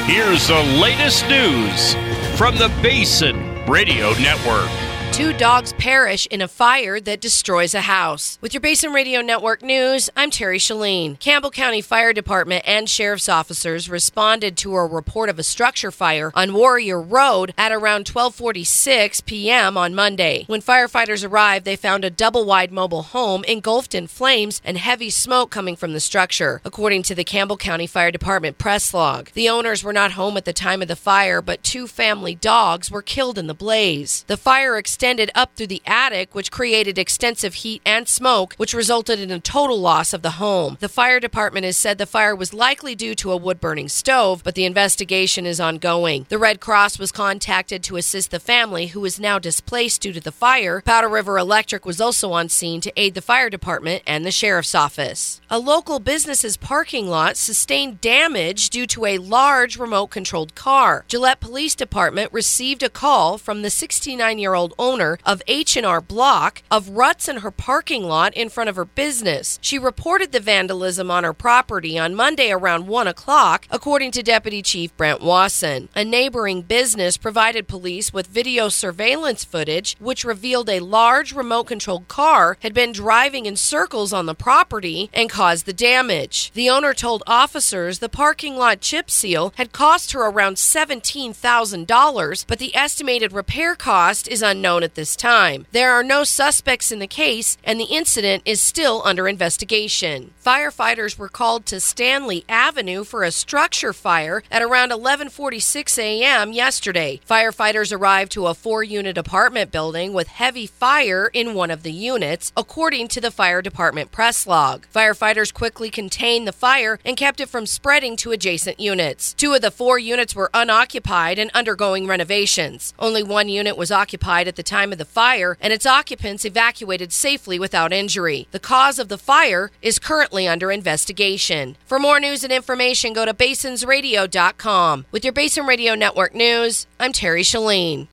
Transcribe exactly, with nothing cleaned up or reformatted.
Here's the latest news from the Basin Radio Network. Two dogs perish in a fire that destroys a house. With your Basin Radio Network news, I'm Terry Shalene. Campbell County Fire Department and sheriff's officers responded to a report of a structure fire on Warrior Road at around twelve forty-six p.m. on Monday. When firefighters arrived, they found a double-wide mobile home engulfed in flames and heavy smoke coming from the structure, according to the Campbell County Fire Department press log. The owners were not home at the time of the fire, but two family dogs were killed in the blaze. The fire extended extended up through the attic, which created extensive heat and smoke, which resulted in a total loss of the home. The fire department has said the fire was likely due to a wood-burning stove, but the investigation is ongoing. The Red Cross was contacted to assist the family, who is now displaced due to the fire. Powder River Electric was also on scene to aid the fire department and the sheriff's office. A local business's parking lot sustained damage due to a large remote-controlled car. Gillette Police Department received a call from the sixty-nine-year-old owner of H and R Block of ruts in her parking lot in front of her business. She reported the vandalism on her property on Monday around one o'clock, according to Deputy Chief Brent Wasson. A neighboring business provided police with video surveillance footage, which revealed a large remote-controlled car had been driving in circles on the property and caused the damage. The owner told officers the parking lot chip seal had cost her around seventeen thousand dollars, but the estimated repair cost is unknown at this time. There are no suspects in the case, and the incident is still under investigation. Firefighters were called to Stanley Avenue for a structure fire at around eleven forty-six a.m. yesterday. Firefighters arrived to a four-unit apartment building with heavy fire in one of the units, according to the fire department press log. Firefighters quickly contained the fire and kept it from spreading to adjacent units. Two of the four units were unoccupied and undergoing renovations. Only one unit was occupied at the time of the fire, and its occupants evacuated safely without injury. The cause of the fire is currently under investigation. For more news and information, go to basins radio dot com. With your Basin Radio Network news, I'm Terry Shalene.